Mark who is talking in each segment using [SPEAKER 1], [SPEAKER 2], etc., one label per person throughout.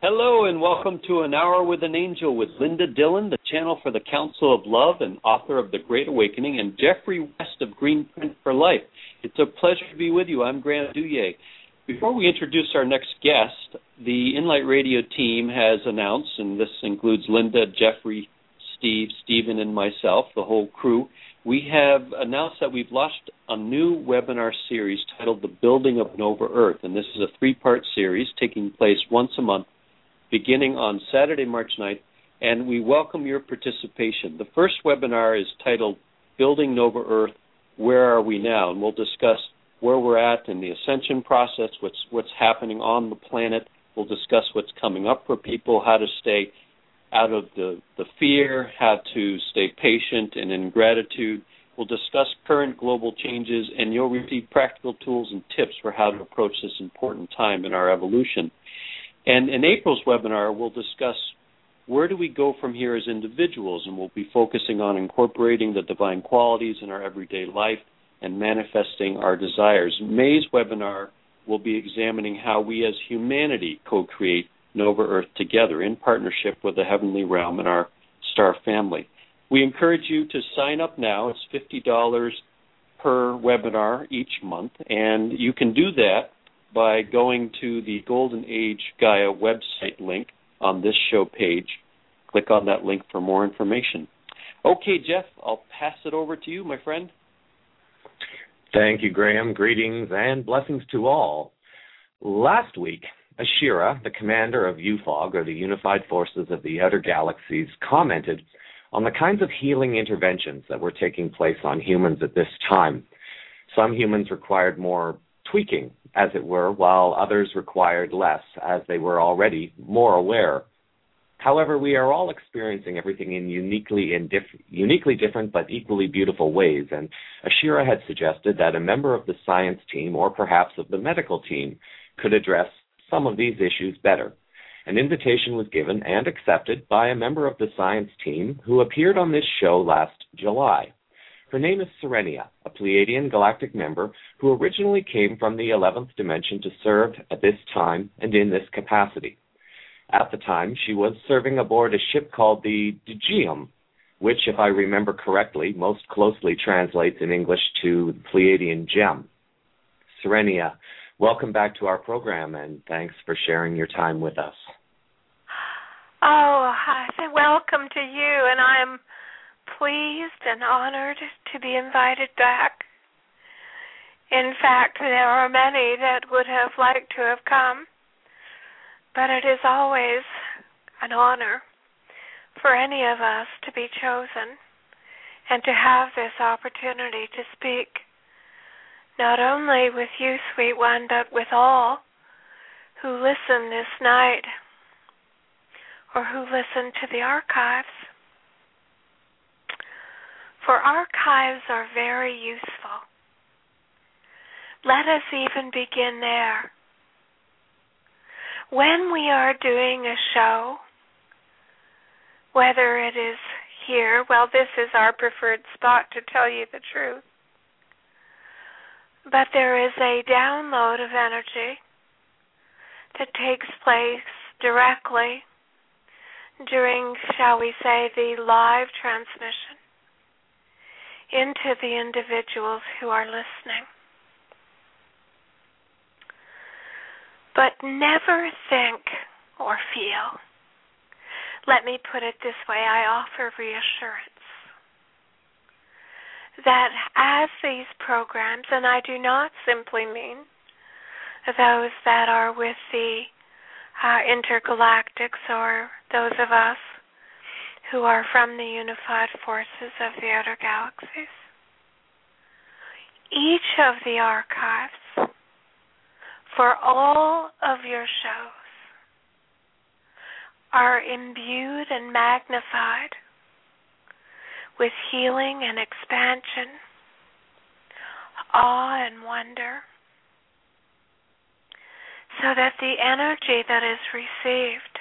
[SPEAKER 1] Hello and welcome to An Hour with an Angel with Linda Dillon, the channel for the Council of Love and author of The Great Awakening, and Jeffrey West of Greenprint for Life. It's a pleasure to be with you. I'm Graham Duye. Before we introduce our next guest, the Inlight Radio team has announced, and this includes Linda, Jeffrey, Steve, Stephen, and myself, the whole crew. We have announced that we've launched a new webinar series titled The Building of Nova Earth, and this is a three-part series taking place once a month, beginning on Saturday, March 9th, and we welcome your participation. The first webinar is titled Building Nova Earth, Where Are We Now? And we'll discuss where we're at in the ascension process, what's happening on the planet. We'll discuss what's coming up for people, how to stay out of the fear, how to stay patient and in gratitude. We'll discuss current global changes, and you'll receive practical tools and tips for how to approach this important time in our evolution. And in April's webinar, we'll discuss where do we go from here as individuals, and we'll be focusing on incorporating the divine qualities in our everyday life and manifesting our desires. May's webinar will be examining how we as humanity co-create Nova Earth together in partnership with the heavenly realm and our star family. We encourage you to sign up now. It's $50 per webinar each month, and you can do that by going to the Golden Age Gaia website link on this show page. Click on that link for more information. Okay, Jeff, I'll pass it over to you, my friend.
[SPEAKER 2] Thank you, Graham. Greetings and blessings to all. Last week, Ashira, the commander of UFOG, or the Unified Forces of the Outer Galaxies, commented on the kinds of healing interventions that were taking place on humans at this time. Some humans required more tweaking, as it were, while others required less, as they were already more aware. However, we are all experiencing everything in uniquely different but equally beautiful ways, and Ashira had suggested that a member of the science team, or perhaps of the medical team, could address some of these issues better. An invitation was given and accepted by a member of the science team who appeared on this show last July. Her name is Serenia, a Pleiadian galactic member who originally came from the 11th dimension to serve at this time and in this capacity. At the time, she was serving aboard a ship called the Dgium, which, if I remember correctly, most closely translates in English to the Pleiadian gem. Serenia, welcome back to our program, and thanks for sharing your time with us.
[SPEAKER 3] Oh, welcome to you, and I'm pleased and honored to be invited back. In fact, there are many that would have liked to have come, but it is always an honor for any of us to be chosen and to have this opportunity to speak not only with you, sweet one, but with all who listen this night or who listen to the archives. For archives are very useful. Let us even begin there. When we are doing a show, whether it is here, well, this is our preferred spot to tell you the truth, but there is a download of energy that takes place directly during, shall we say, the live transmission into the individuals who are listening. But never think or feel. Let me put it this way, I offer reassurance that as these programs, and I do not simply mean those that are with the intergalactics or those of us who are from the unified forces of the outer galaxies. Each of the archives for all of your shows are imbued and magnified with healing and expansion, awe and wonder, so that the energy that is received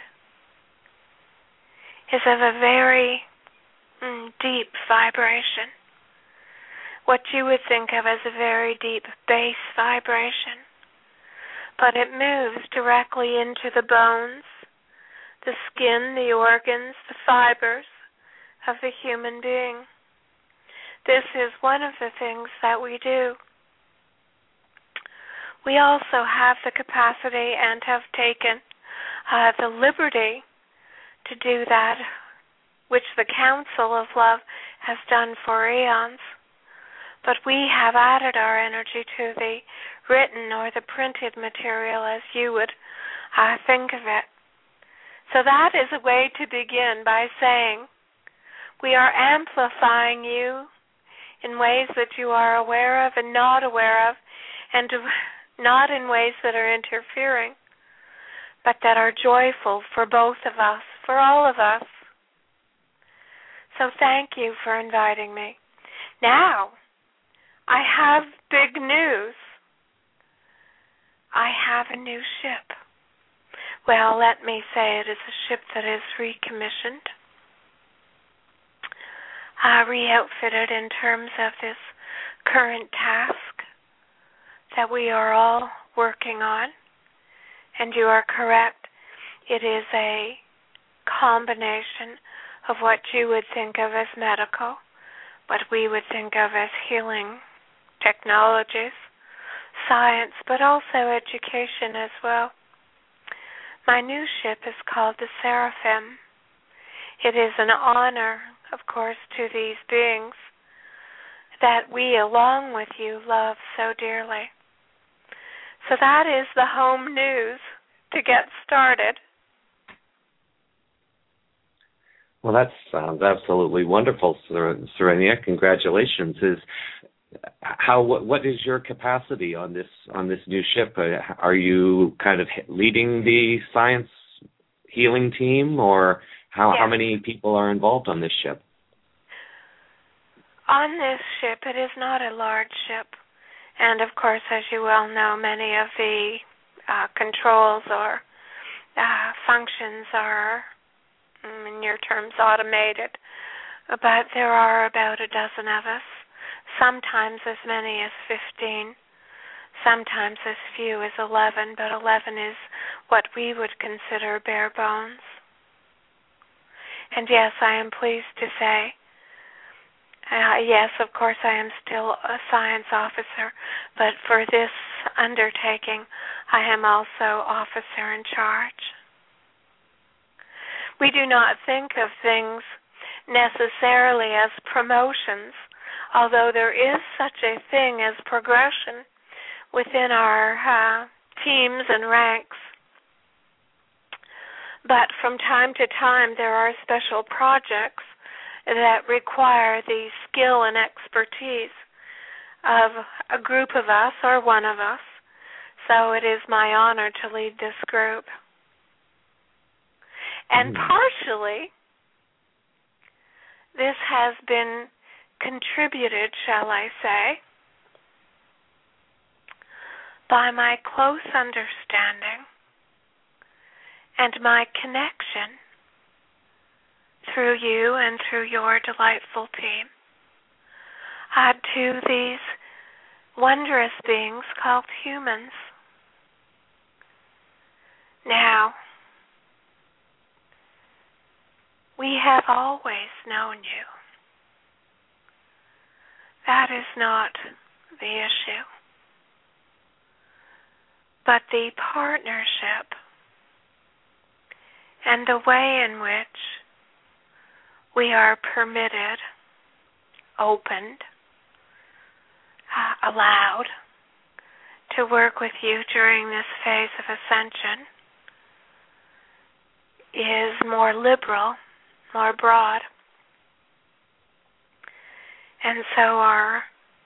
[SPEAKER 3] is of a very deep vibration, what you would think of as a very deep bass vibration, but it moves directly into the bones the skin, the organs, the fibers of the human being. This is one of the things that we do. We also have the capacity and have taken the liberty to do that which the Council of Love has done for eons. But we have added our energy to the written or the printed material, as you would think of it. So that is a way to begin by saying, we are amplifying you in ways that you are aware of and not aware of, and not in ways that are interfering, but that are joyful for both of us, for all of us. So thank you for inviting me. Now, I have big news. I have a new ship. Well, let me say it is a ship that is recommissioned, re-outfitted in terms of this current task that we are all working on. And you are correct, it is a combination of what you would think of as medical, what we would think of as healing technologies, science, but also education as well. My new ship is called the Seraphim. It is an honor, of course, to these beings that we, along with you, love so dearly. So that is the home news to get started.
[SPEAKER 2] Well, that sounds absolutely wonderful, Serenia. Congratulations. What is your capacity on this new ship? Are you kind of leading the science healing team, or how many people are involved on this ship?
[SPEAKER 3] On this ship, it is not a large ship. And, of course, as you well know, many of the controls or functions are, in your terms, automated. But there are about a dozen of us, sometimes as many as 15, sometimes as few as 11, but 11 is what we would consider bare bones. And, yes, I am pleased to say, yes, of course, I am still a science officer, but for this undertaking, I am also officer in charge. We do not think of things necessarily as promotions, although there is such a thing as progression within our teams and ranks. But from time to time, there are special projects that require the skill and expertise of a group of us or one of us. So it is my honor to lead this group. And partially, this has been contributed, shall I say, by my close understanding and my connection through you and through your delightful team to these wondrous beings called humans. Now, we have always known you. That is not the issue. But the partnership and the way in which we are permitted, opened, allowed to work with you during this phase of ascension is more liberal, more broad. And so our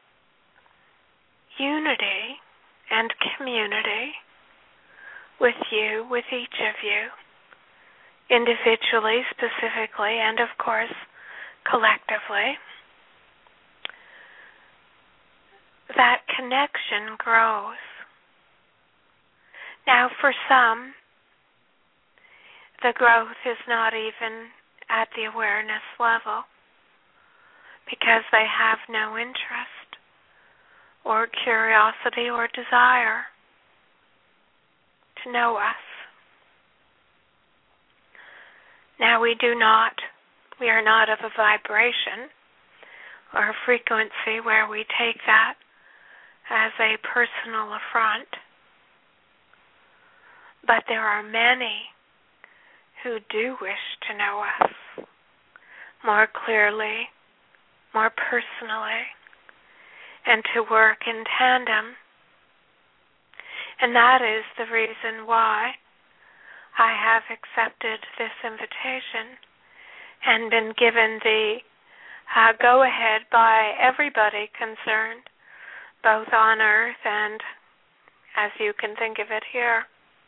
[SPEAKER 3] unity and community with you, with each of you, individually, specifically, and of course, collectively, that connection grows. Now, for some, the growth is not even at the awareness level because they have no interest or curiosity or desire to know us. Now we are not of a vibration or a frequency where we take that as a personal affront. But there are many who do wish to know us more clearly, more personally, and to work in tandem. And that is the reason why I have accepted this invitation and been given the go-ahead by everybody concerned, both on Earth and as you can think of it here.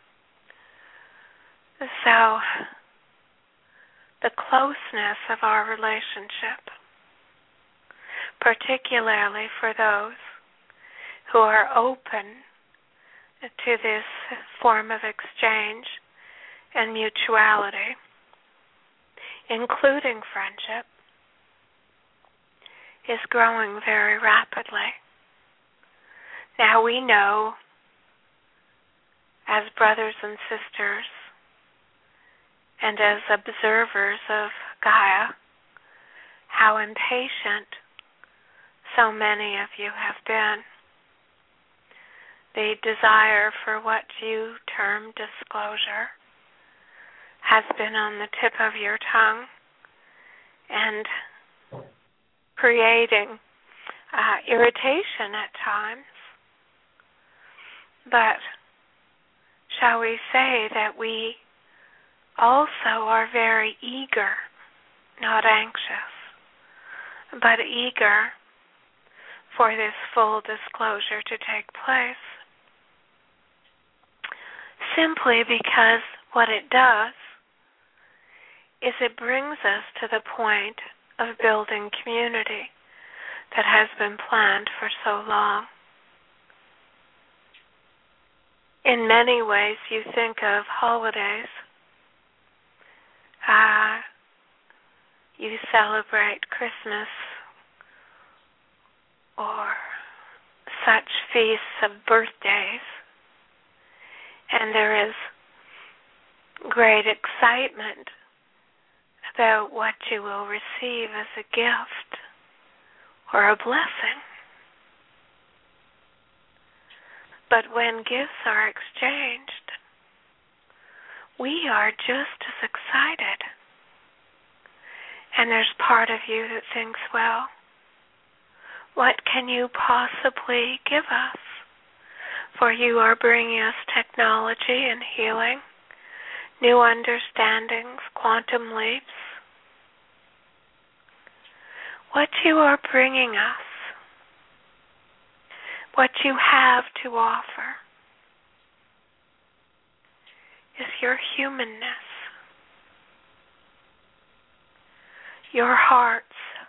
[SPEAKER 3] So, the closeness of our relationship, particularly for those who are open to this form of exchange and mutuality, including friendship, is growing very rapidly. Now we know, as brothers and sisters, and as observers of Gaia, how impatient so many of you have been. The desire for what you term disclosure has been on the tip of your tongue and creating irritation at times. But shall we say that we also are very eager, not anxious, but eager for this full disclosure to take place, simply because what it does is it brings us to the point of building community that has been planned for so long. In many ways, you think of holidays. You celebrate Christmas or such feasts of birthdays, and there is great excitement about what you will receive as a gift or a blessing. But when gifts are exchanged, we are just as excited. And there's part of you that thinks, well, what can you possibly give us? For you are bringing us technology and healing, new understandings, quantum leaps. What you are bringing us, what you have to offer, is your humanness, your hearts,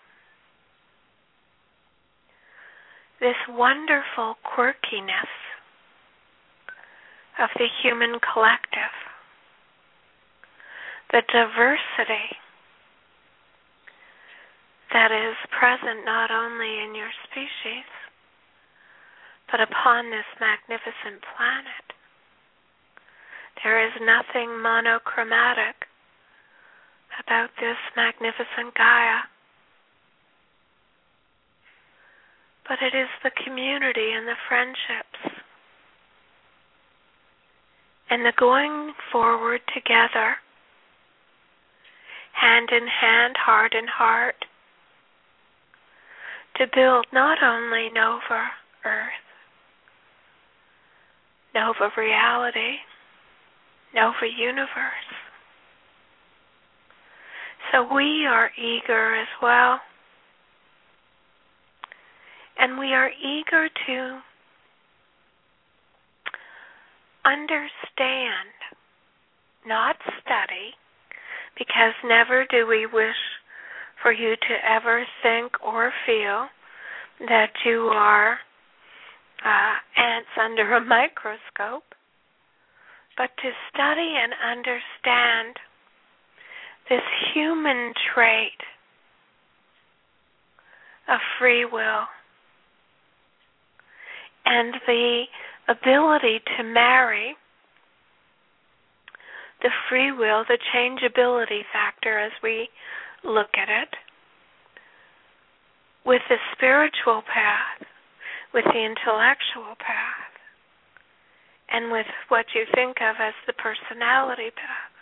[SPEAKER 3] this wonderful quirkiness of the human collective, the diversity that is present not only in your species, but upon this magnificent planet. There is nothing monochromatic about this magnificent Gaia. But it is the community and the friendships and the going forward together, hand in hand, heart in heart, to build not only Nova Earth, Nova Reality, Nova Universe. So we are eager as well. And we are eager to understand, not study, because never do we wish for you to ever think or feel that you are ants under a microscope, but to study and understand this human trait of free will and the ability to marry the free will, the changeability factor as we look at it, with the spiritual path, with the intellectual path, and with what you think of as the personality path.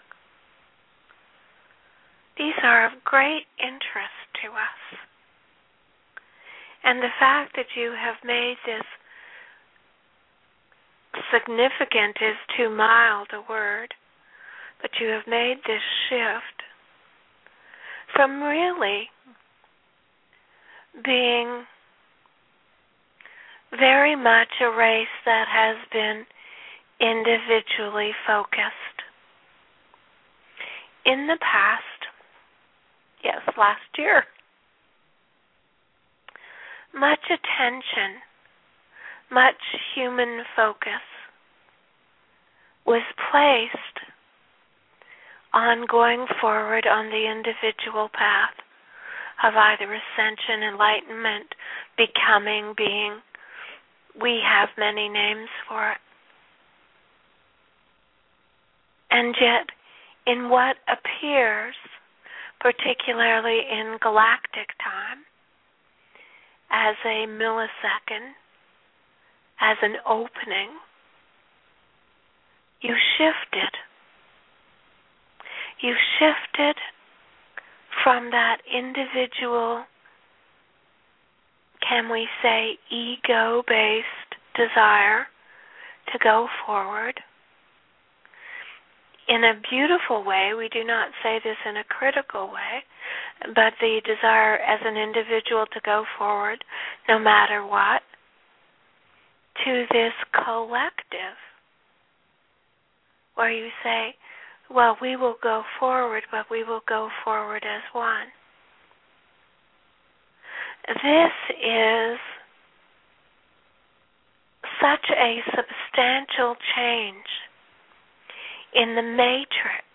[SPEAKER 3] These are of great interest to us. And the fact that you have made this significant is too mild a word, but you have made this shift from really being very much a race that has been individually focused. In the past, yes, last year, much attention, much human focus was placed on going forward on the individual path of either ascension, enlightenment, becoming, being. We have many names for it. And yet, in what appears, particularly in galactic time, as a millisecond, as an opening, you shifted. You shifted from that individual, can we say, ego-based desire to go forward. In a beautiful way, we do not say this in a critical way, but the desire as an individual to go forward, no matter what, to this collective, where you say, well, we will go forward, but we will go forward as one. This is such a substantial change in the matrix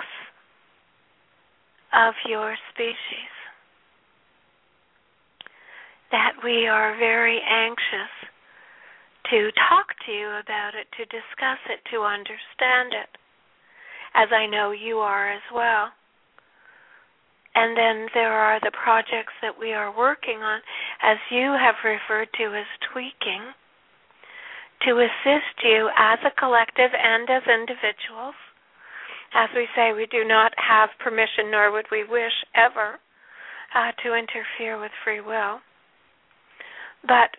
[SPEAKER 3] of your species that we are very anxious to talk to you about it, to discuss it, to understand it, as I know you are as well. And then there are the projects that we are working on, as you have referred to as tweaking, to assist you as a collective and as individuals. As we say, we do not have permission, nor would we wish ever to interfere with free will. But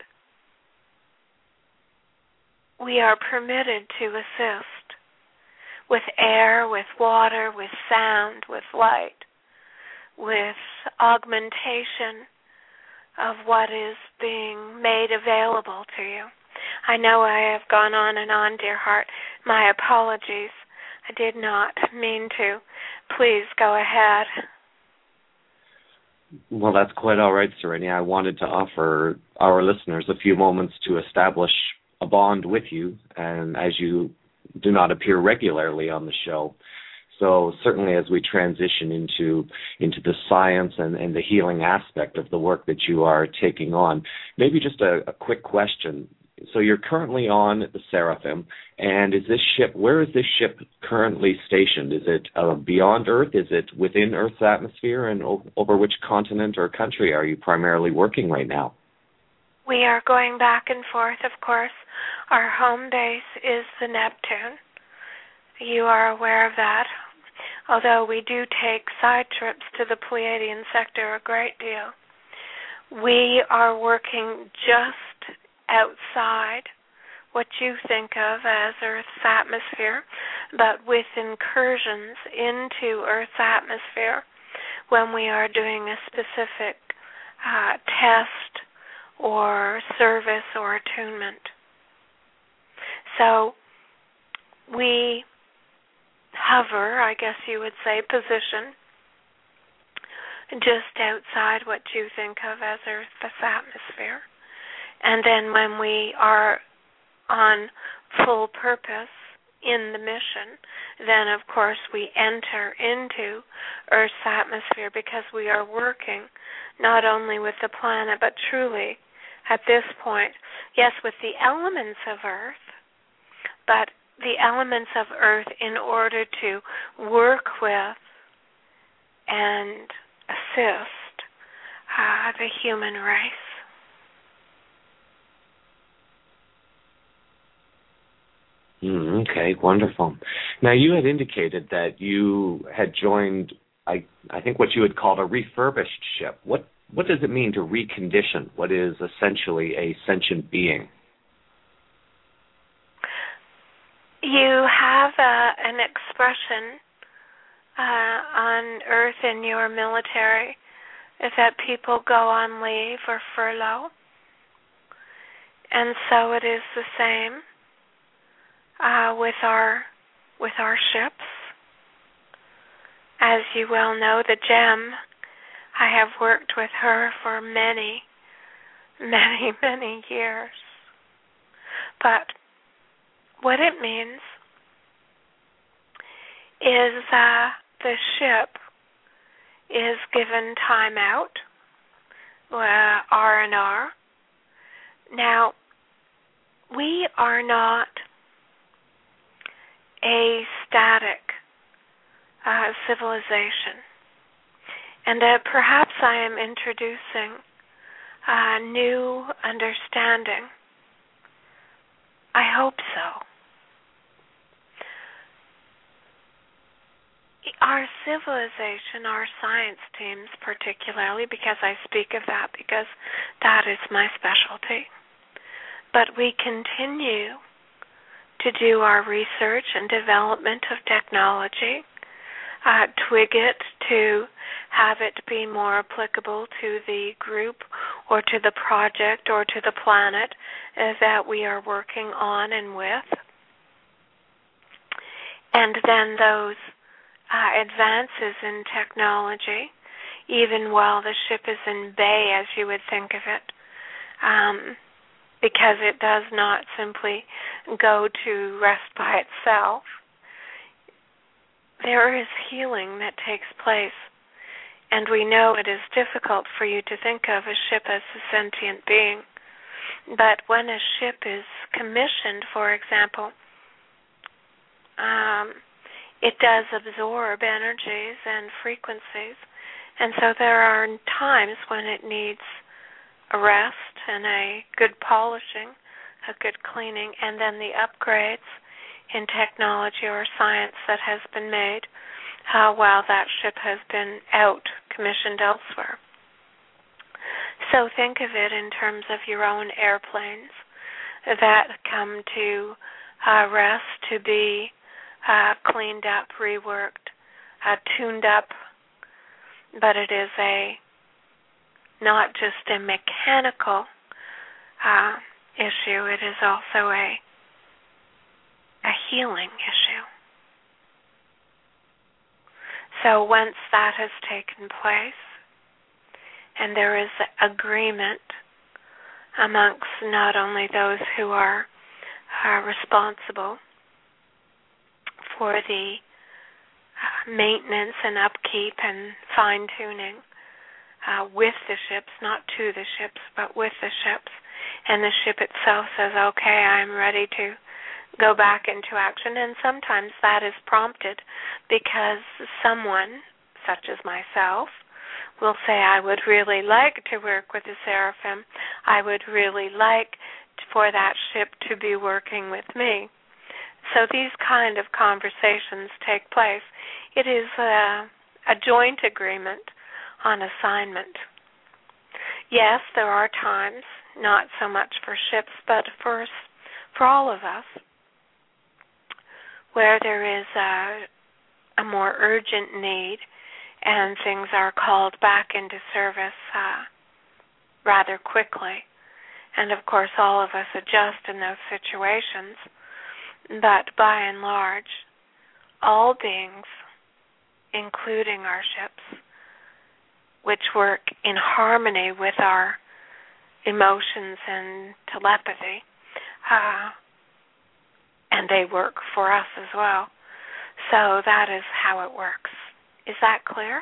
[SPEAKER 3] we are permitted to assist with air, with water, with sound, with light, with augmentation of what is being made available to you. I know I have gone on and on, dear heart. My apologies. I did not mean to. Please go ahead.
[SPEAKER 2] Well, that's quite all right, Serenia. I wanted to offer our listeners a few moments to establish a bond with you, and as you do not appear regularly on the show. So certainly as we transition into the science and the healing aspect of the work that you are taking on, maybe just a quick question. So you're currently on the Seraphim, and where is this ship currently stationed? Is it beyond Earth? Is it within Earth's atmosphere? And over which continent or country are you primarily working right now?
[SPEAKER 3] We are going back and forth, of course. Our home base is the Neptune. You are aware of that. Although we do take side trips to the Pleiadian sector a great deal. We are working just outside what you think of as Earth's atmosphere, but with incursions into Earth's atmosphere when we are doing a specific test or service or attunement. So we hover, I guess you would say, position just outside what you think of as Earth's atmosphere. And then when we are on full purpose in the mission, then of course we enter into Earth's atmosphere because we are working not only with the planet, but truly at this point, yes, with the elements of Earth, but the elements of Earth in order to work with and assist the human race.
[SPEAKER 2] Okay, wonderful. Now, you had indicated that you had joined, I think, what you had called a refurbished ship. What does it mean to recondition what is essentially a sentient being?
[SPEAKER 3] You have an expression on Earth in your military is that people go on leave or furlough. And so it is the same with our ships. As you well know, the Gem, I have worked with her for many, many, many years. But what it means is the ship is given time out, R&R. Now, we are not a static civilization. And perhaps I am introducing a new understanding. I hope so. Our civilization, our science teams particularly, because I speak of that because that is my specialty, but we continue to do our research and development of technology, twig it to have it be more applicable to the group or to the project or to the planet that we are working on and with. And then those advances in technology, even while the ship is in bay, as you would think of it, because it does not simply go to rest by itself. There is healing that takes place, and we know it is difficult for you to think of a ship as a sentient being, but when a ship is commissioned, for example, it does absorb energies and frequencies, and so there are times when it needs a rest and a good polishing, a good cleaning, and then the upgrades in technology or science that has been made while that ship has been out, commissioned elsewhere. So think of it in terms of your own airplanes that come to rest, to be cleaned up, reworked, tuned up, but it is not just a mechanical issue, it is also a healing issue. So once that has taken place, and there is agreement amongst not only those who are responsible for the maintenance and upkeep and fine-tuning with the ships, not to the ships, but with the ships, and the ship itself says, okay, I'm ready to go back into action, and sometimes that is prompted because someone, such as myself, will say, I would really like to work with the Seraphim. I would really like for that ship to be working with me. So these kind of conversations take place. It is a joint agreement on assignment. Yes, there are times, not so much for ships, but for all of us, where there is a more urgent need and things are called back into service rather quickly. And, of course, all of us adjust in those situations. But by and large, all beings, including our ships, which work in harmony with our emotions and telepathy, and they work for us as well. So that is how it works. Is that clear?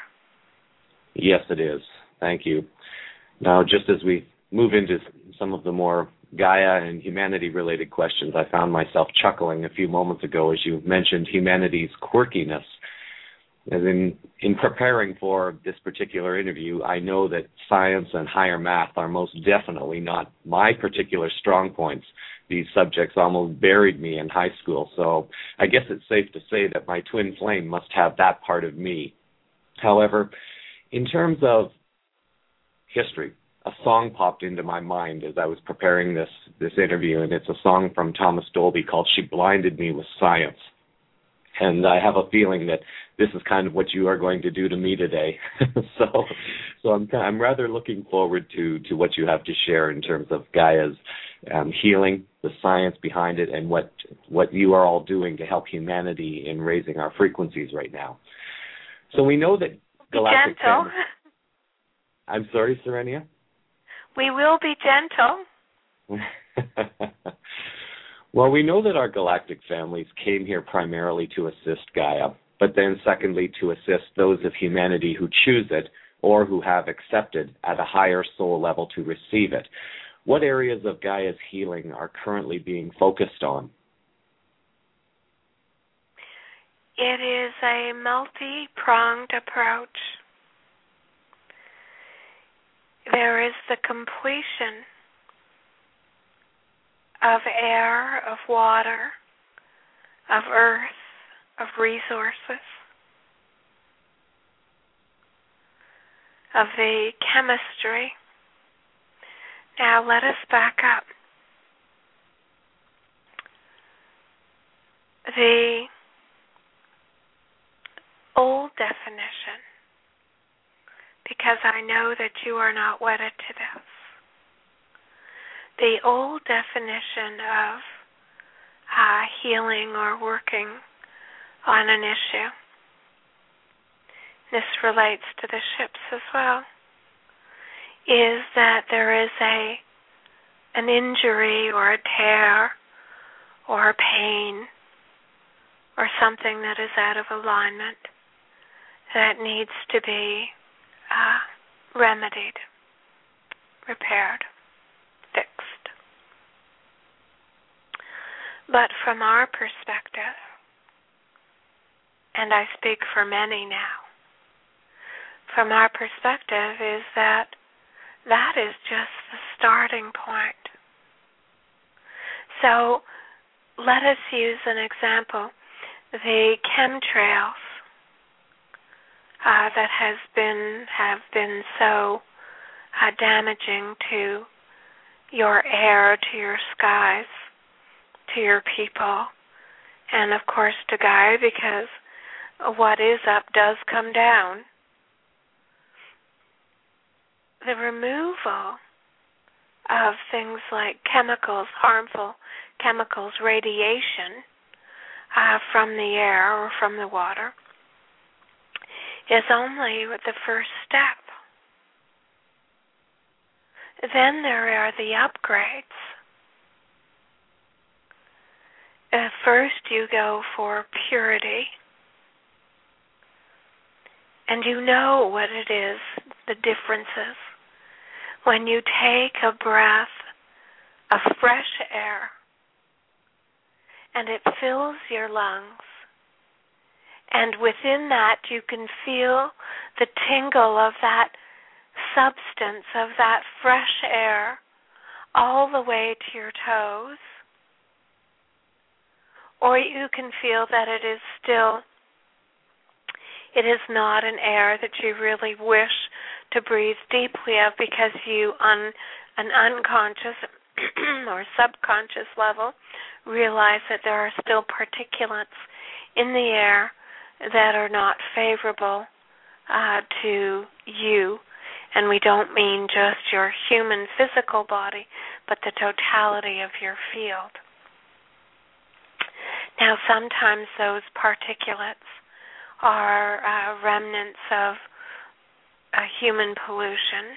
[SPEAKER 2] Yes, it is. Thank you. Now, just as we move into some of the more Gaia and humanity-related questions, I found myself chuckling a few moments ago as you mentioned humanity's quirkiness. As in preparing for this particular interview, I know that science and higher math are most definitely not my particular strong points. These subjects almost buried me in high school, so I guess it's safe to say that my twin flame must have that part of me. However, in terms of history, a song popped into my mind as I was preparing this interview, and it's a song from Thomas Dolby called "She Blinded Me with Science." And I have a feeling that this is kind of what you are going to do to me today. so I'm rather looking forward to what you have to share in terms of Gaia's healing, the science behind it, and what you are all doing to help humanity in raising our frequencies right now. So we know that galactic
[SPEAKER 3] gentle.
[SPEAKER 2] I'm sorry, Serenia?
[SPEAKER 3] We will be gentle.
[SPEAKER 2] Well, we know that our galactic families came here primarily to assist Gaia, but then secondly to assist those of humanity who choose it or who have accepted at a higher soul level to receive it. What areas of Gaia's healing are currently being focused on?
[SPEAKER 3] It is a multi-pronged approach. There is the completion of air, of water, of earth, of resources, of the chemistry. Now let us back up. The old definition, because I know that you are not wedded to this. The old definition of healing or working on an issue, this relates to the ships as well, is that there is an injury or a tear or a pain or something that is out of alignment that needs to be remedied, repaired, fixed. But from our perspective, and I speak for many now, from our perspective is that is just the starting point. So let us use an example. The chemtrails that have been so damaging to your air, to your skies, to your people, and of course to Gaia, because what is up does come down. The removal of things like chemicals, harmful chemicals, radiation from the air or from the water is only the first step. Then there are the upgrades. First you go for purity, and you know what it is, the differences. When you take a breath of fresh air and it fills your lungs, and within that you can feel the tingle of that substance, of that fresh air, all the way to your toes. Or you can feel that it is not an air that you really wish to breathe deeply of, because you, on an unconscious or subconscious level, realize that there are still particulates in the air that are not favorable to you. And we don't mean just your human physical body, but the totality of your field. Now, sometimes those particulates are remnants of human pollution,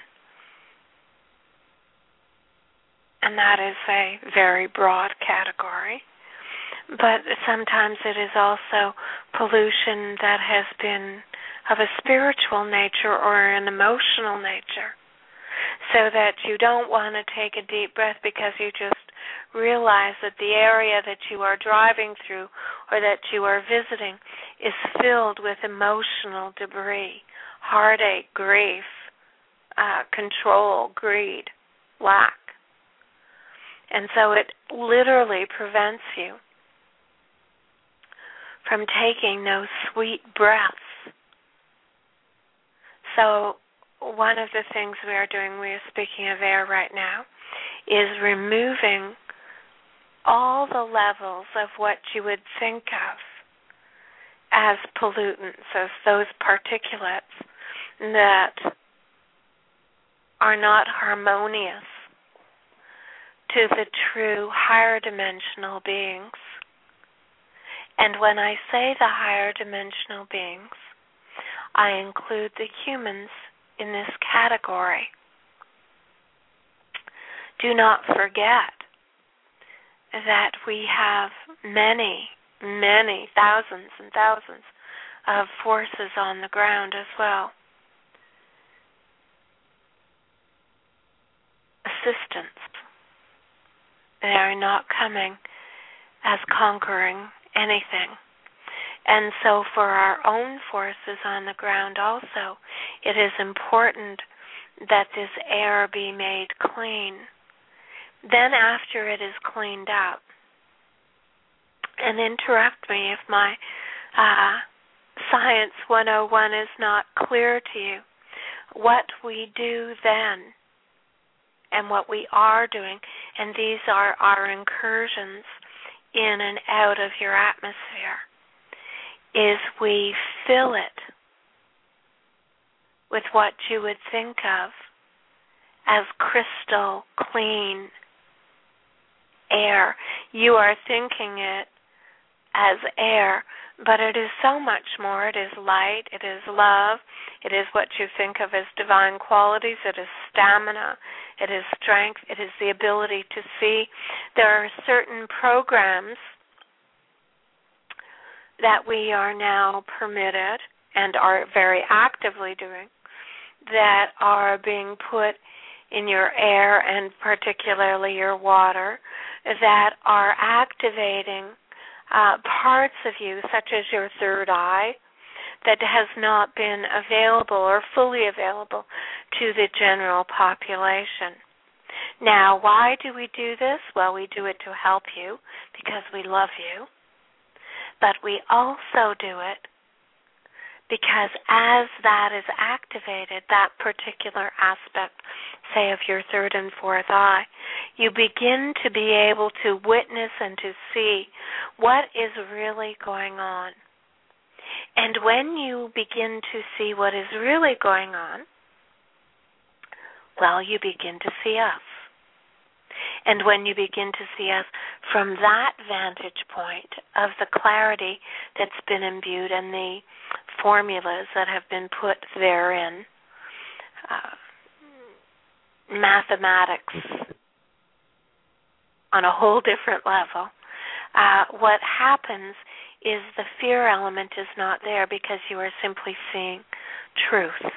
[SPEAKER 3] and that is a very broad category. But sometimes it is also pollution that has been of a spiritual nature or an emotional nature. so that you don't want to take a deep breath because you just realize that the area that you are driving through or that you are visiting is filled with emotional debris, heartache, grief, control, greed, lack. And so it literally prevents you from taking those sweet breaths. So one of the things we are doing, we are speaking of air right now, is removing all the levels of what you would think of as pollutants, as those particulates that are not harmonious to the true higher dimensional beings. And when I say the higher dimensional beings, I include the humans in this category. Do not forget that we have many, many thousands and thousands of forces on the ground as well. Assistance. They are not coming as conquering anything. And so for our own forces on the ground also, it is important that this air be made clean. Then after it is cleaned up, and interrupt me if my Science 101 is not clear to you, what we do then and what we are doing, and these are our incursions in and out of your atmosphere, is we fill it with what you would think of as crystal clean air. You are thinking it as air, but it is so much more. It is light, it is love, it is what you think of as divine qualities, it is stamina, it is strength, it is the ability to see. There are certain programs that we are now permitted and are very actively doing that are being put in your air and particularly your water that are activating parts of you, such as your third eye, that has not been available or fully available to the general population. Now, why do we do this? Well, we do it to help you because we love you. But we also do it because as that is activated, that particular aspect, say, of your third and fourth eye, you begin to be able to witness and to see what is really going on. And when you begin to see what is really going on, well, you begin to see us. And when you begin to see us from that vantage point of the clarity that's been imbued and the formulas that have been put therein, mathematics on a whole different level, what happens is the fear element is not there because you are simply seeing truth.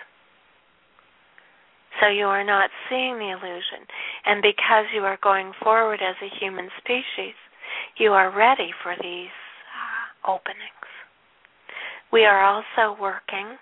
[SPEAKER 3] So you are not seeing the illusion. And because you are going forward as a human species, you are ready for these openings. We are also working,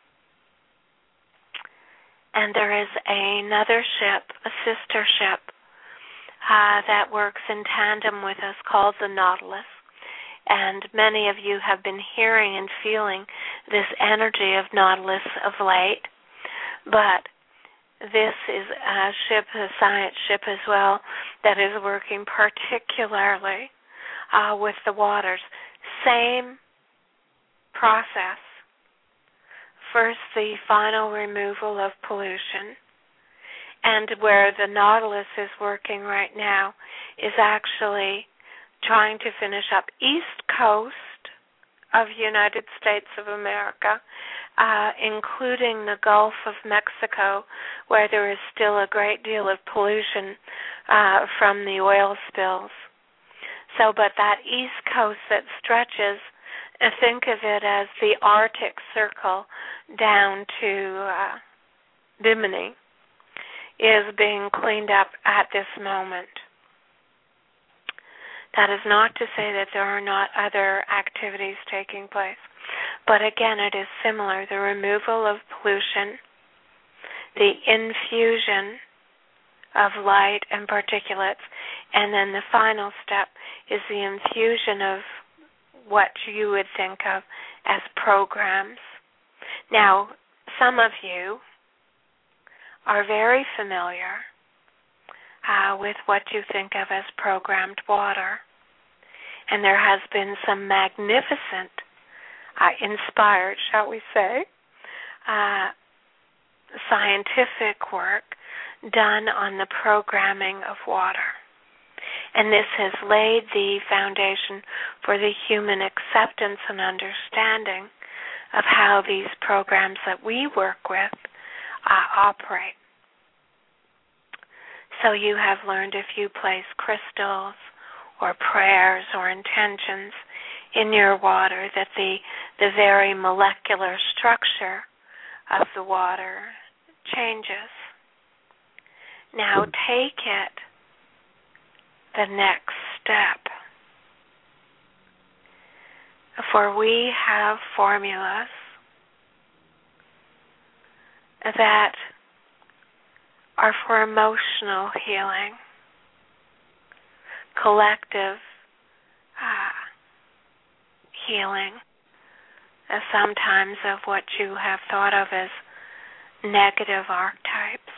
[SPEAKER 3] and there is another ship, a sister ship, that works in tandem with us called the Nautilus. And many of you have been hearing and feeling this energy of Nautilus of late. But this is a ship, a science ship as well, that is working particularly with the waters. Same process. First, the final removal of pollution. And where the Nautilus is working right now is actually trying to finish up East Coast of United States of America, including the Gulf of Mexico, where there is still a great deal of pollution from the oil spills. So, but that East Coast that stretches, think of it as the Arctic Circle down to Bimini, is being cleaned up at this moment. That is not to say that there are not other activities taking place. But again, it is similar. The removal of pollution, the infusion of light and particulates, and then the final step is the infusion of what you would think of as programs. Now, some of you are very familiar with what you think of as programmed water. And there has been some magnificent, inspired, shall we say, scientific work done on the programming of water. And this has laid the foundation for the human acceptance and understanding of how these programs that we work with operate. So you have learned if you place crystals or prayers or intentions in your water that the very molecular structure of the water changes. Now take it the next step. For we have formulas that are for emotional healing, collective healing, sometimes of what you have thought of as negative archetypes,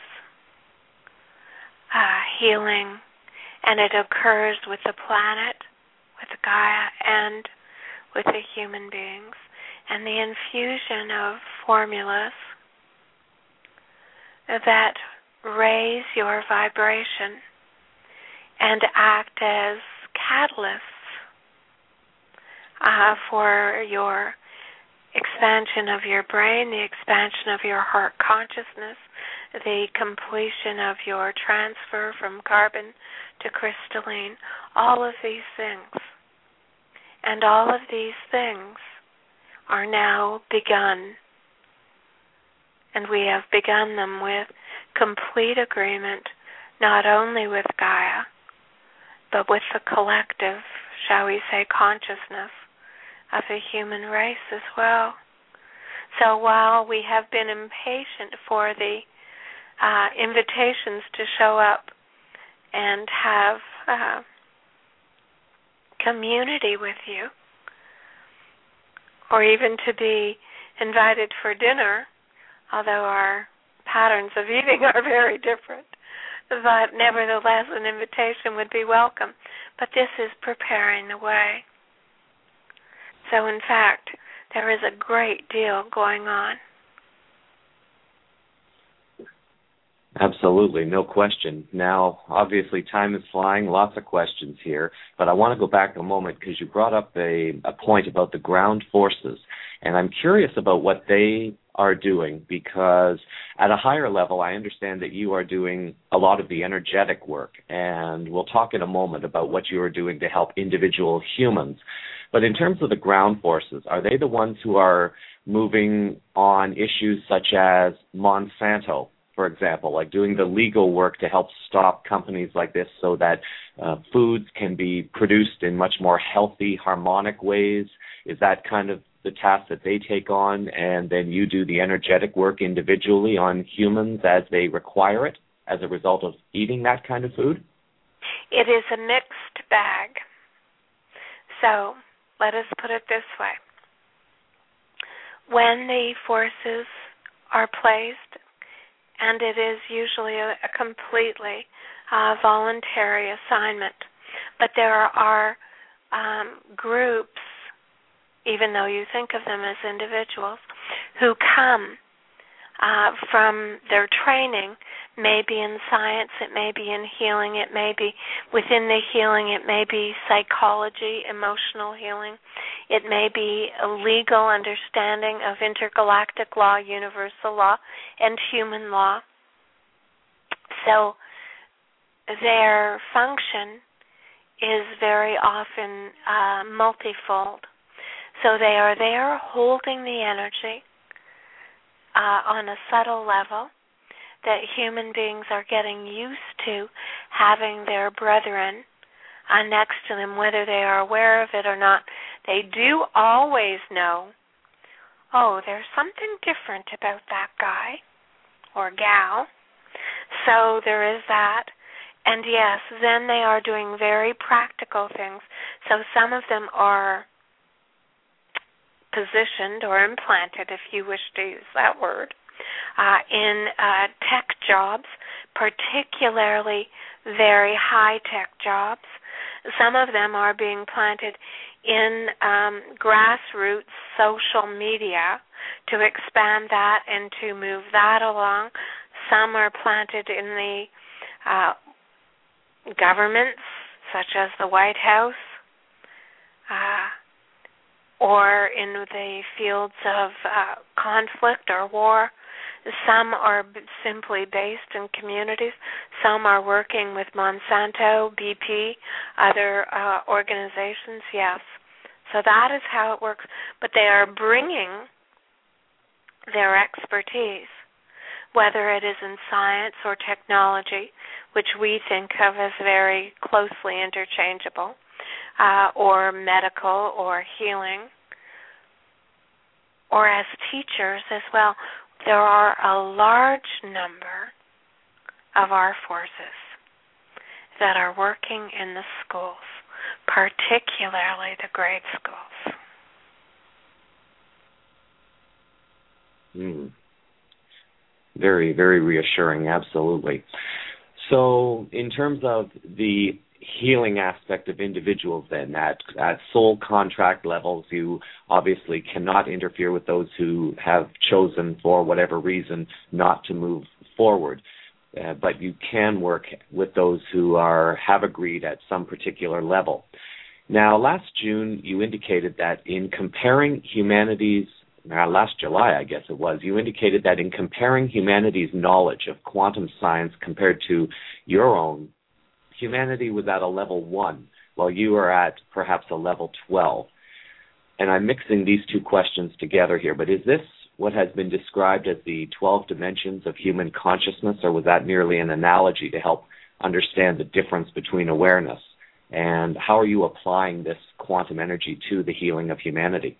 [SPEAKER 3] healing, and it occurs with the planet, with Gaia, and with the human beings, and the infusion of formulas that raise your vibration and act as catalysts for your expansion of your brain, the expansion of your heart consciousness, the completion of your transfer from carbon to crystalline, all of these things. And all of these things are now begun. And we have begun them with complete agreement, not only with Gaia, but with the collective, shall we say, consciousness of the human race as well. So while we have been impatient for the invitations to show up and have community with you, or even to be invited for dinner, although our patterns of eating are very different, but nevertheless an invitation would be welcome. But this is preparing the way. So in fact, there is a great deal going on.
[SPEAKER 2] Absolutely, no question. Now, obviously, time is flying, lots of questions here, but I want to go back a moment because you brought up a point about the ground forces, and I'm curious about what they are doing because at a higher level, I understand that you are doing a lot of the energetic work, and we'll talk in a moment about what you are doing to help individual humans. But in terms of the ground forces, are they the ones who are moving on issues such as Monsanto, for example, like doing the legal work to help stop companies like this so that foods can be produced in much more healthy, harmonic ways? Is that kind of the task that they take on, and then you do the energetic work individually on humans as they require it as a result of eating that kind of food?
[SPEAKER 3] It is a mixed bag. So let us put it this way. When the forces are placed, and it is usually a completely voluntary assignment, but there are groups, even though you think of them as individuals, who come from their training, maybe in science, it may be in healing, it may be within the healing, it may be psychology, emotional healing, it may be a legal understanding of intergalactic law, universal law, and human law. So their function is very often multifold. So they are there holding the energy on a subtle level. that human beings are getting used to having their brethren next to them, whether they are aware of it or not. They do always know, oh, there's something different about that guy or gal. So there is that. And yes, then they are doing very practical things. So some of them are positioned or implanted, if you wish to use that word, in tech jobs, particularly very high-tech jobs. Some of them are being planted in grassroots social media to expand that and to move that along. Some are planted in the governments, such as the White House, or in the fields of conflict or war. Some are simply based in communities. Some are working with Monsanto, BP, other organizations, yes. So that is how it works. But they are bringing their expertise, whether it is in science or technology, which we think of as very closely interchangeable, or medical or healing, or as teachers as well. There are a large number of our forces that are working in the schools, particularly the grade schools.
[SPEAKER 2] Very, very reassuring, absolutely. So in terms of the healing aspect of individuals then, at soul contract levels, you obviously cannot interfere with those who have chosen for whatever reason not to move forward, but you can work with those who have agreed at some particular level. Now, last June, you indicated that in comparing last July, I guess it was, you indicated that in comparing humanity's knowledge of quantum science compared to your own, humanity was at a level 1, while you are at perhaps a level 12. And I'm mixing these two questions together here, but is this what has been described as the 12 dimensions of human consciousness, or was that merely an analogy to help understand the difference between awareness? And how are you applying this quantum energy to the healing of humanity?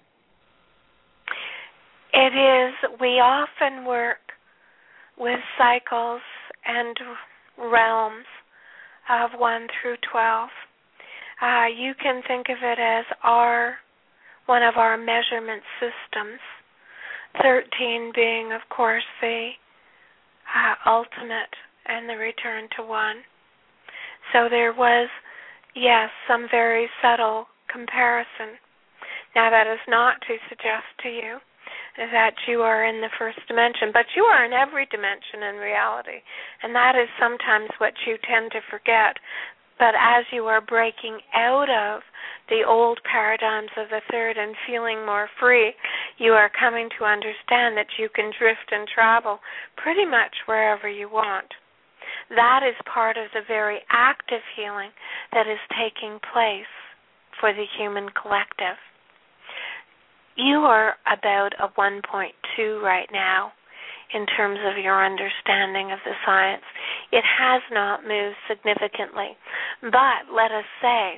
[SPEAKER 3] It is, we often work with cycles and realms of 1 through 12. You can think of it as one of our measurement systems, 13 being, of course, the ultimate and the return to 1. So there was, yes, some very subtle comparison. Now, that is not to suggest to you that you are in the first dimension, but you are in every dimension in reality, and that is sometimes what you tend to forget. But as you are breaking out of the old paradigms of the third and feeling more free, you are coming to understand that you can drift and travel pretty much wherever you want. That is part of the very active healing that is taking place for the human collective. You are about a 1.2 right now in terms of your understanding of the science. It has not moved significantly. But let us say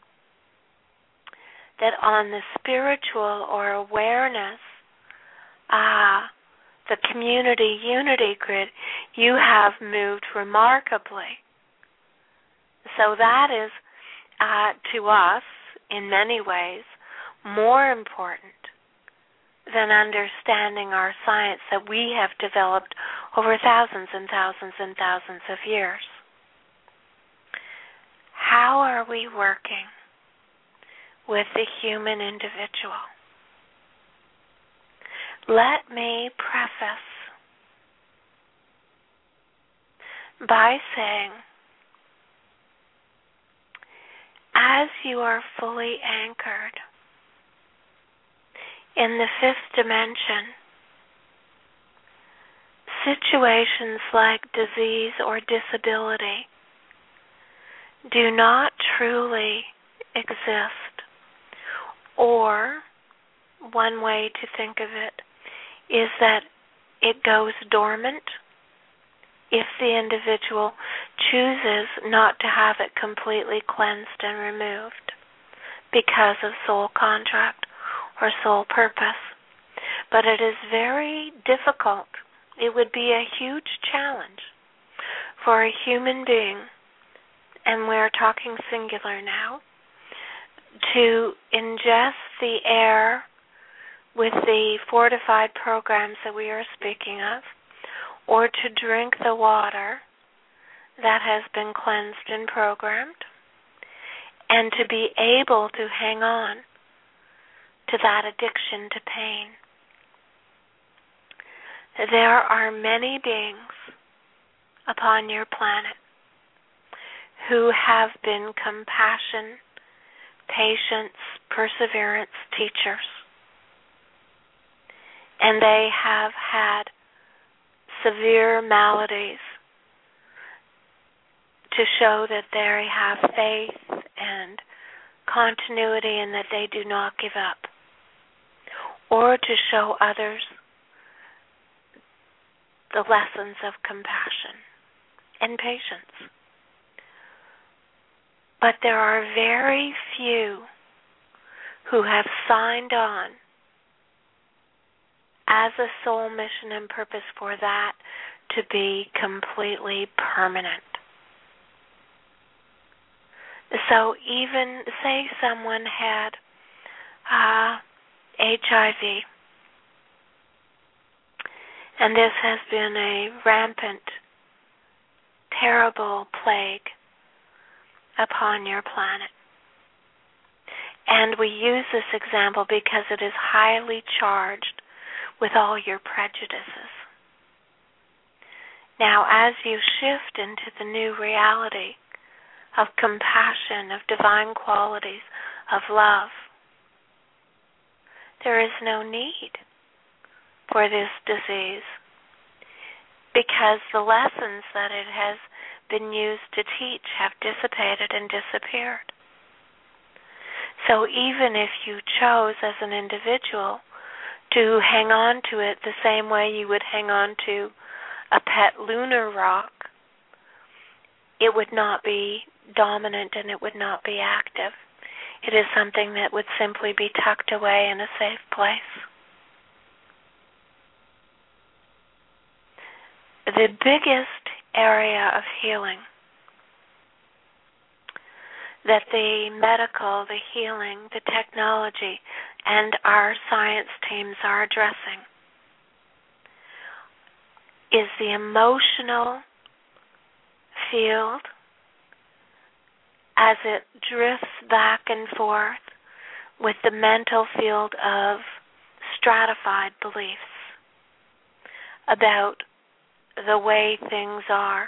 [SPEAKER 3] that on the spiritual or awareness, the community unity grid, you have moved remarkably. So that is, to us, in many ways, more important than understanding our science that we have developed over thousands and thousands and thousands of years. How are we working with the human individual? Let me preface by saying, as you are fully anchored in the fifth dimension, situations like disease or disability do not truly exist. Or, one way to think of it is that it goes dormant if the individual chooses not to have it completely cleansed and removed because of soul contract or soul purpose. But it is very difficult. It would be a huge challenge for a human being, and we're talking singular now, to ingest the air with the fortified programs that we are speaking of, or to drink the water that has been cleansed and programmed, and to be able to hang on to that addiction to pain. There are many beings upon your planet who have been compassion, patience, perseverance teachers. And they have had severe maladies to show that they have faith and continuity and that they do not give up, or to show others the lessons of compassion and patience. But there are very few who have signed on as a soul mission and purpose for that to be completely permanent. So even say someone had HIV, and this has been a rampant, terrible plague upon your planet. And we use this example because it is highly charged with all your prejudices. Now, as you shift into the new reality of compassion, of divine qualities, of love, there is no need for this disease, because the lessons that it has been used to teach have dissipated and disappeared. So even if you chose as an individual to hang on to it the same way you would hang on to a pet lunar rock, it would not be dominant and it would not be active. It is something that would simply be tucked away in a safe place. The biggest area of healing that the medical, the healing, the technology, and our science teams are addressing is the emotional field as it drifts back and forth with the mental field of stratified beliefs about the way things are.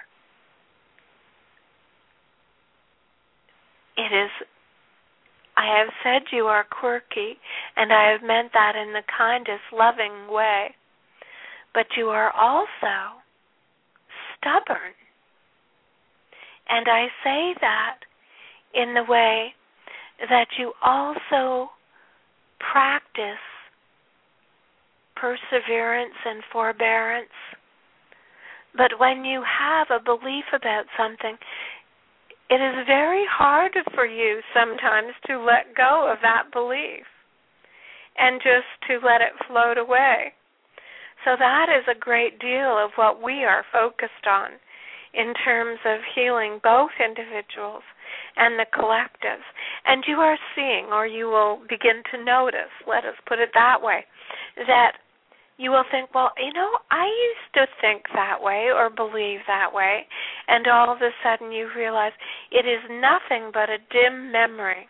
[SPEAKER 3] It is, I have said you are quirky, and I have meant that in the kindest, loving way, but you are also stubborn. And I say that in the way that you also practice perseverance and forbearance. But when you have a belief about something, it is very hard for you sometimes to let go of that belief and just to let it float away. So that is a great deal of what we are focused on in terms of healing both individuals and the collectives. And you are seeing, or you will begin to notice, let us put it that way, that you will think, well, I used to think that way or believe that way, and all of a sudden you realize it is nothing but a dim memory.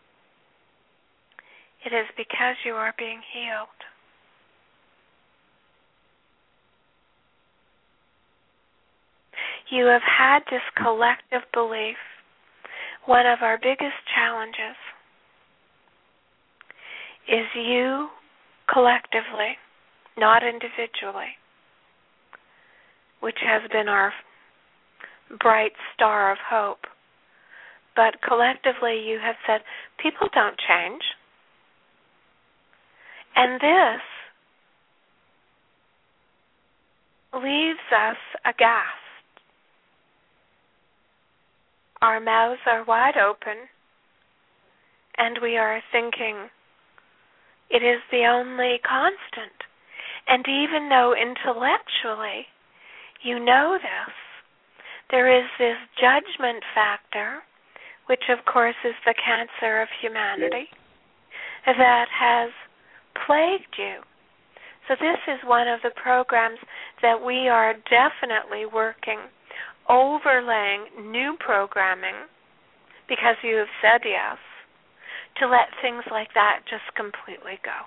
[SPEAKER 3] It is because you are being healed. You have had this collective belief. One of our biggest challenges is you collectively, not individually, which has been our bright star of hope. But collectively you have said, people don't change. And this leaves us aghast our mouths are wide open and we are thinking it is the only constant. And even though intellectually you know this, there is this judgment factor, which of course is the cancer of humanity, that has plagued you. So this is one of the programs that we are definitely working, overlaying new programming, because you have said yes, to let things like that just completely go.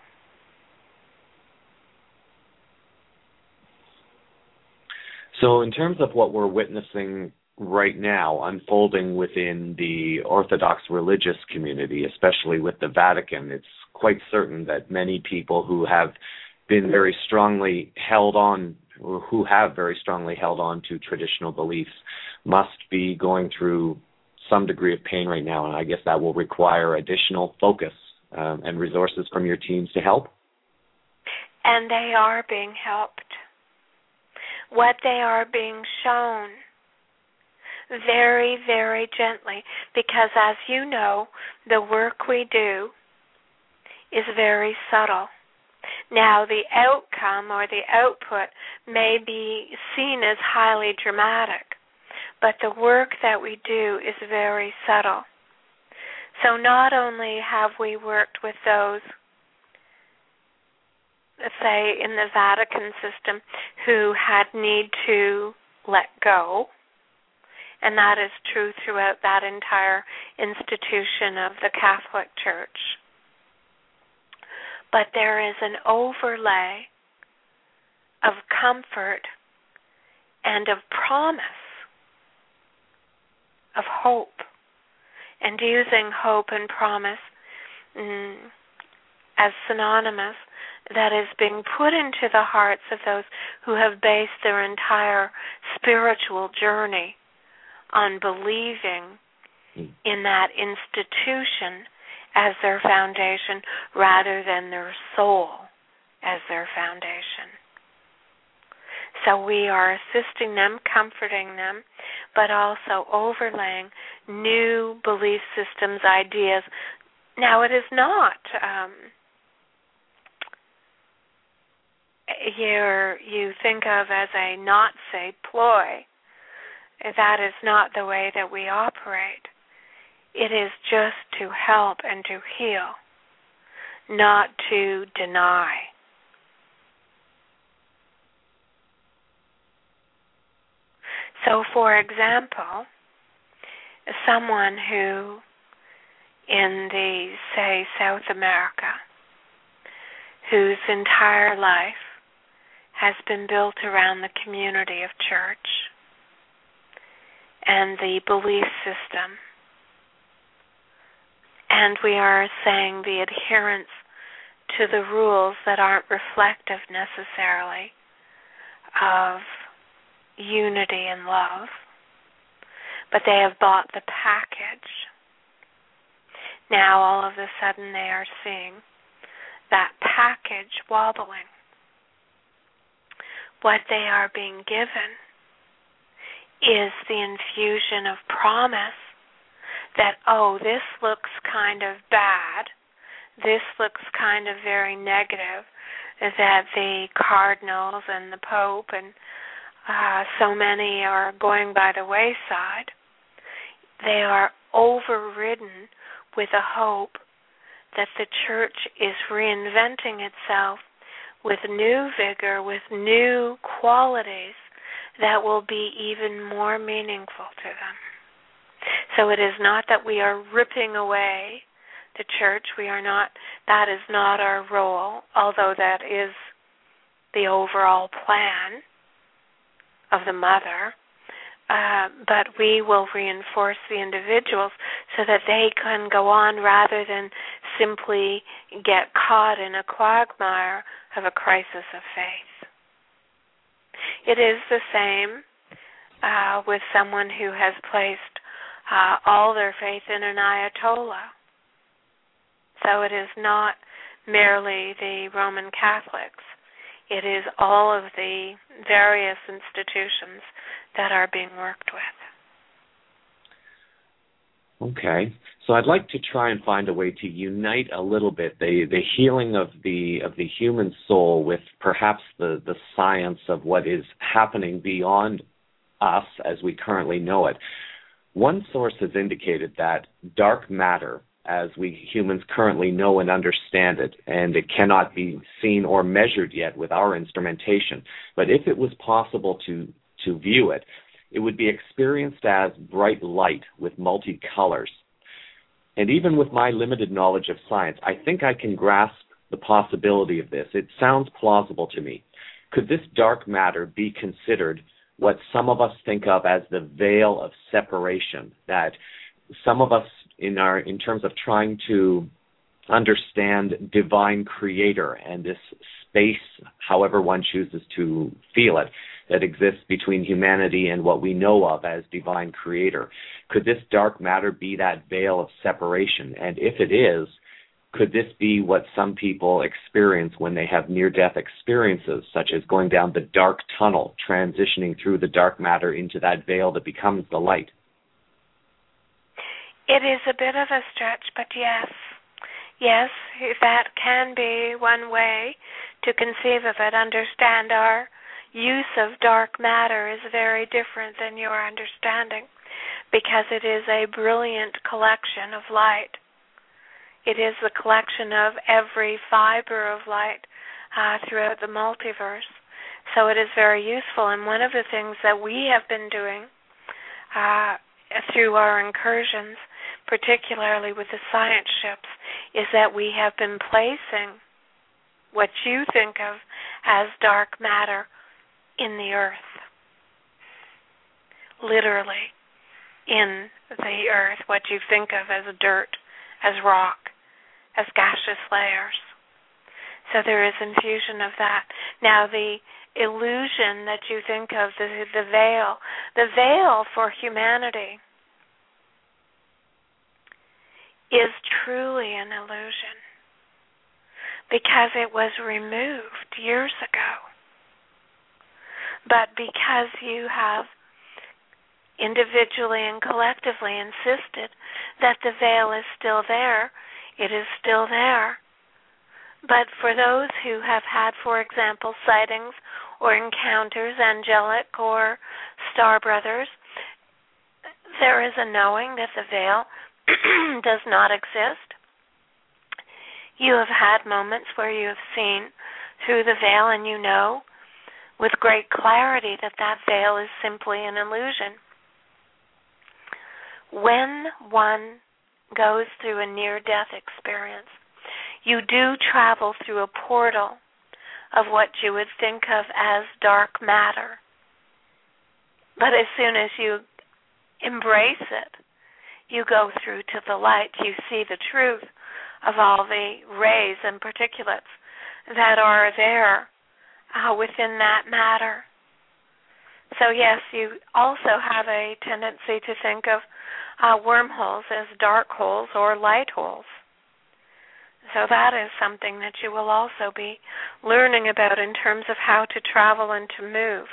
[SPEAKER 2] So in terms of what we're witnessing right now unfolding within the Orthodox religious community, especially with the Vatican, it's quite certain that many people who have been very strongly held on, or who have very strongly held on to traditional beliefs, must be going through some degree of pain right now, and I guess that will require additional focus and resources from your teams to help.
[SPEAKER 3] And they are being helped. What they are being shown very, very gently, because as you know, the work we do is very subtle. Now, the outcome or the output may be seen as highly dramatic, but the work that we do is very subtle. So not only have we worked with those, say, in the Vatican system who had need to let go, and that is true throughout that entire institution of the Catholic Church, but there is an overlay of comfort and of promise, of hope, and using hope and promise as synonymous, that is being put into the hearts of those who have based their entire spiritual journey on believing in that institution as their foundation rather than their soul as their foundation. So we are assisting them, comforting them, but also overlaying new belief systems, ideas. Now, it is not you think of as a Nazi ploy. That is not the way that we operate. It is just to help and to heal, not to deny. So, for example, someone who in the, say, South America, whose entire life has been built around the community of church and the belief system, and we are saying the adherence to the rules that aren't reflective necessarily of unity and love, but they have bought the package. Now all of a sudden they are seeing that package wobbling. What they are being given is the infusion of promise that, oh, this looks kind of bad, this looks kind of very negative, that the cardinals and the Pope and so many are going by the wayside. They are overridden with a hope that the church is reinventing itself with new vigor, with new qualities that will be even more meaningful to them. So it is not that we are ripping away the church. We are not, that is not our role, although that is the overall plan of the mother. But we will reinforce the individuals so that they can go on rather than simply get caught in a quagmire of a crisis of faith. It is the same with someone who has placed all their faith in an Ayatollah. So it is not merely the Roman Catholics. It is all of the various institutions that are being worked with.
[SPEAKER 2] Okay. So I'd like to try and find a way to unite a little bit the healing of the human soul with perhaps the science of what is happening beyond us as we currently know it. One source has indicated that dark matter, as we humans currently know and understand it, and it cannot be seen or measured yet with our instrumentation, but if it was possible to view it, it would be experienced as bright light with multicolors. And even with my limited knowledge of science, I think I can grasp the possibility of this. It sounds plausible to me. Could this dark matter be considered what some of us think of as the veil of separation, that some of us in terms of trying to understand divine creator and this space, however one chooses to feel it, that exists between humanity and what we know of as divine creator. Could this dark matter be that veil of separation? And if it is, could this be what some people experience when they have near-death experiences, such as going down the dark tunnel, transitioning through the dark matter into that veil that becomes the light?
[SPEAKER 3] It is a bit of a stretch, but yes. Yes, that can be one way to conceive of it. Understand our use of dark matter is very different than your understanding, because it is a brilliant collection of light. It is the collection of every fiber of light throughout the multiverse. So it is very useful. And one of the things that we have been doing through our incursions, particularly with the science ships, is that we have been placing what you think of as dark matter in the earth. Literally in the earth, what you think of as dirt, as rock, as gaseous layers. So there is infusion of that. Now the illusion that you think of, the veil for humanity is truly an illusion because it was removed years ago. But because you have individually and collectively insisted that the veil is still there, it is still there. But for those who have had, for example, sightings or encounters, angelic or star brothers, there is a knowing that the veil does not exist. You have had moments where you have seen through the veil and you know with great clarity that that veil is simply an illusion. When one goes through a near-death experience, you do travel through a portal of what you would think of as dark matter. But as soon as you embrace it, you go through to the light. You see the truth of all the rays and particulates that are there within that matter. So yes, you also have a tendency to think of wormholes as dark holes or light holes. So that is something that you will also be learning about in terms of how to travel and to move.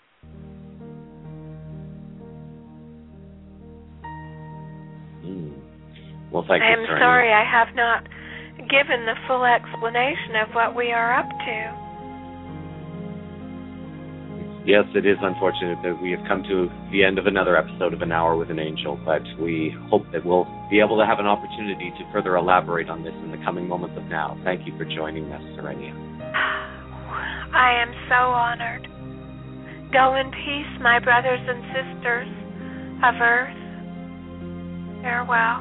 [SPEAKER 2] Well, thank you.
[SPEAKER 3] I am sorry I have not given the full explanation of what we are up to.
[SPEAKER 2] Yes, it is unfortunate that we have come to the end of another episode of An Hour with an Angel, but we hope that we'll be able to have an opportunity to further elaborate on this in the coming moments of now. Thank you for joining us, Serenia.
[SPEAKER 3] I am so honored. Go in peace, my brothers and sisters of Earth. Farewell.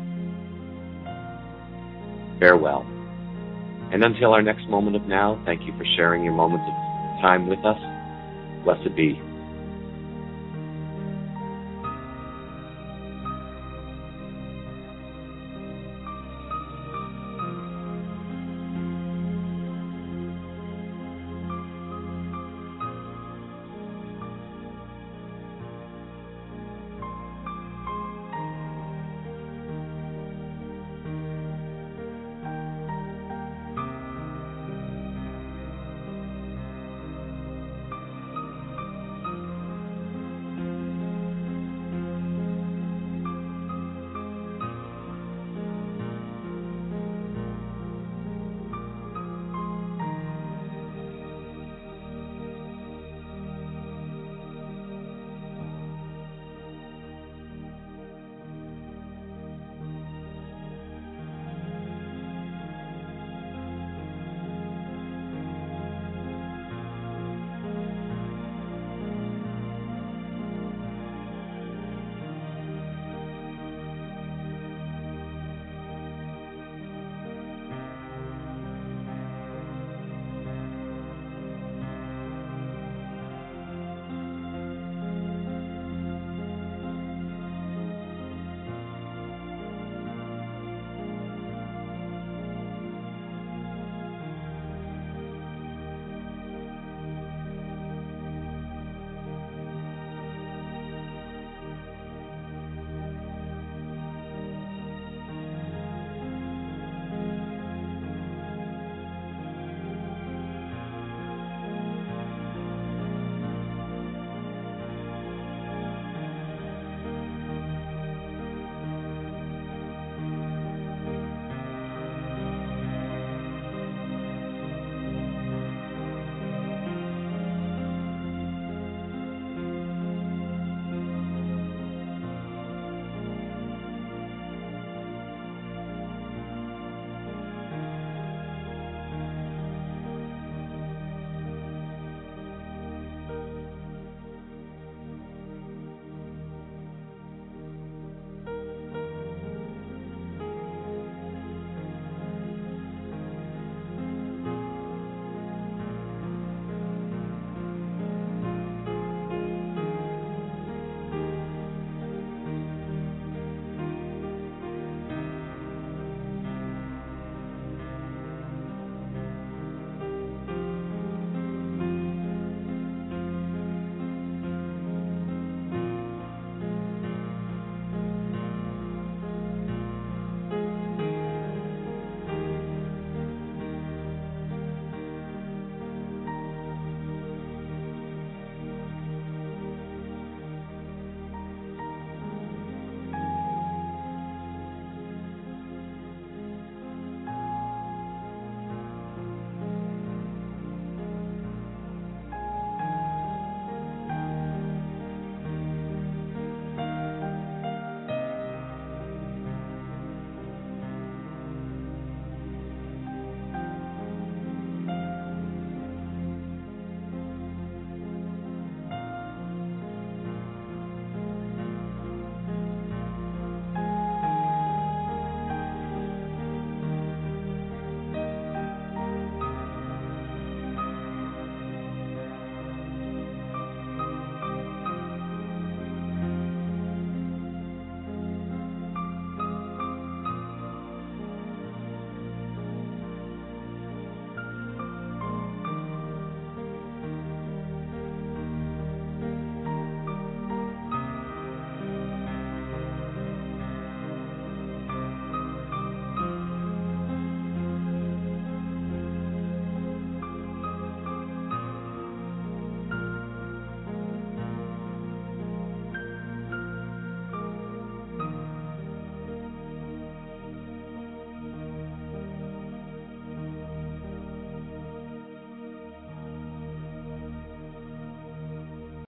[SPEAKER 2] Farewell. And until our next moment of now, thank you for sharing your moments of time with us. Blessed be.